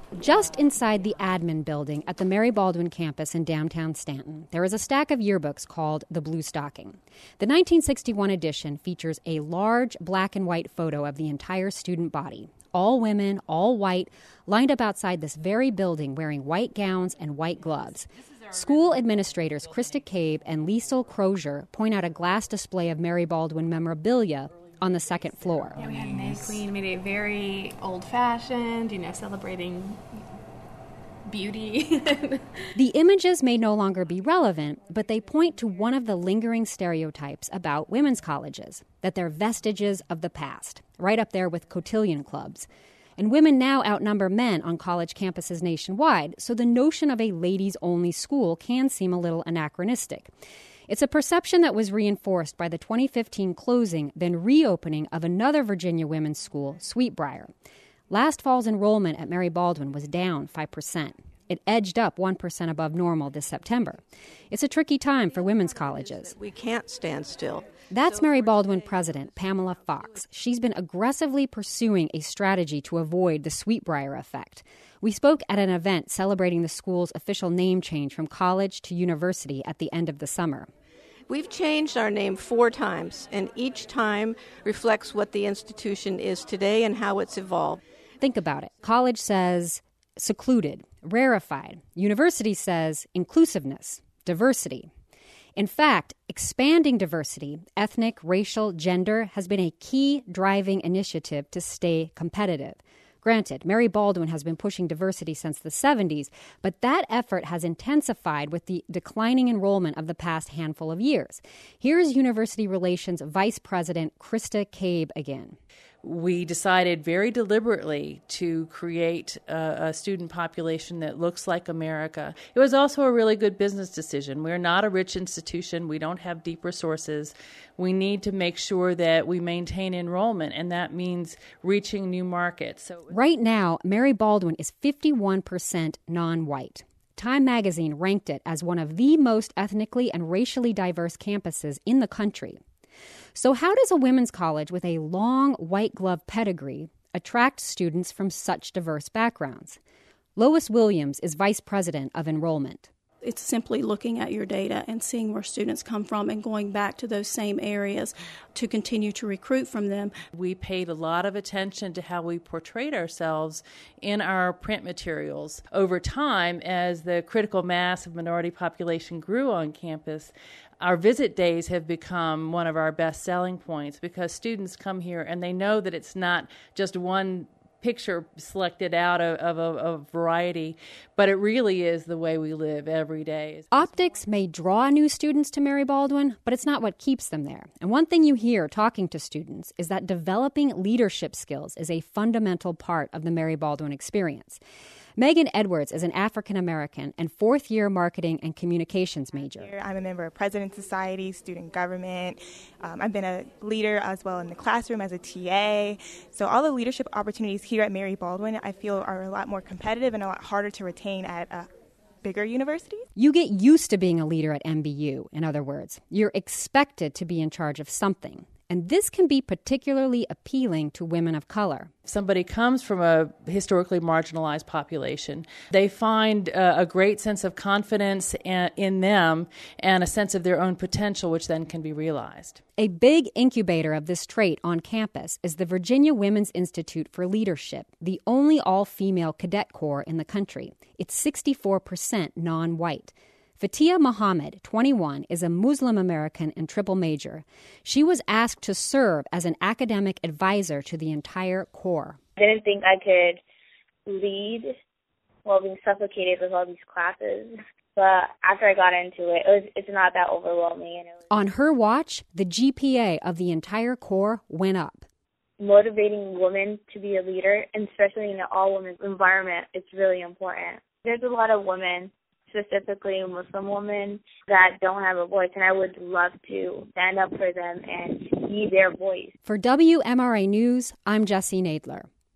Just inside the admin building at the Mary Baldwin campus in downtown Stanton, there is a stack of yearbooks called the Blue Stocking. The 1961 edition features a large black and white photo of the entire student body. All women, all white, lined up outside this very building wearing white gowns and white gloves. School administrators Krista Cabe and Liesl Crozier point out a glass display of Mary Baldwin memorabilia on the second floor. Yeah, we had May Queen, made it very old-fashioned, celebrating beauty. The images may no longer be relevant, but they point to one of the lingering stereotypes about women's colleges, that they're vestiges of the past, right up there with cotillion clubs. And women now outnumber men on college campuses nationwide, so the notion of a ladies-only school can seem a little anachronistic. It's a perception that was reinforced by the 2015 closing, then reopening of another Virginia women's school, Sweetbriar. Last fall's enrollment at Mary Baldwin was down 5%. It edged up 1% above normal this September. It's a tricky time for women's colleges. We can't stand still. That's Mary Baldwin president Pamela Fox. She's been aggressively pursuing a strategy to avoid the Sweetbriar effect. We spoke at an event celebrating the school's official name change from college to university at the end of the summer. We've changed our name 4 times, and each time reflects what the institution is today and how it's evolved. Think about it. College says secluded, rarefied. University says inclusiveness, diversity. In fact, expanding diversity, ethnic, racial, gender, has been a key driving initiative to stay competitive. Granted, Mary Baldwin has been pushing diversity since the 70s, but that effort has intensified with the declining enrollment of the past handful of years. Here's University Relations Vice President Krista Cabe again. We decided very deliberately to create a student population that looks like America. It was also a really good business decision. We're not a rich institution. We don't have deep resources. We need to make sure that we maintain enrollment, and that means reaching new markets. Right now, Mary Baldwin is 51% non-white. Time magazine ranked it as one of the most ethnically and racially diverse campuses in the country. So how does a women's college with a long white glove pedigree attract students from such diverse backgrounds? Lois Williams is vice president of enrollment. It's simply looking at your data and seeing where students come from and going back to those same areas to continue to recruit from them. We paid a lot of attention to how we portrayed ourselves in our print materials. Over time, as the critical mass of minority population grew on campus, our visit days have become one of our best selling points because students come here and they know that it's not just one picture selected out of a variety, but it really is the way we live every day. Optics may draw new students to Mary Baldwin, but it's not what keeps them there. And one thing you hear talking to students is that developing leadership skills is a fundamental part of the Mary Baldwin experience. Megan Edwards is an African-American and fourth-year marketing and communications major. I'm a member of President's Society, student government. I've been a leader as well in the classroom as a TA. So all the leadership opportunities here at Mary Baldwin, I feel, are a lot more competitive and a lot harder to retain at bigger universities. You get used to being a leader at MBU, in other words. You're expected to be in charge of something. And this can be particularly appealing to women of color. If somebody comes from a historically marginalized population, they find a great sense of confidence in them and a sense of their own potential, which then can be realized. A big incubator of this trait on campus is the Virginia Women's Institute for Leadership, the only all-female cadet corps in the country. It's 64% non-white. Fatia Muhammad, 21, is a Muslim American and triple major. She was asked to serve as an academic advisor to the entire corps. I didn't think I could lead while being suffocated with all these classes. But after I got into it, it's not that overwhelming. On her watch, the GPA of the entire corps went up. Motivating women to be a leader, and especially in an all-women environment, it's really important. There's a lot of women, specifically Muslim women, that don't have a voice, and I would love to stand up for them and be their voice. For WMRA News, I'm Jessie Nadler.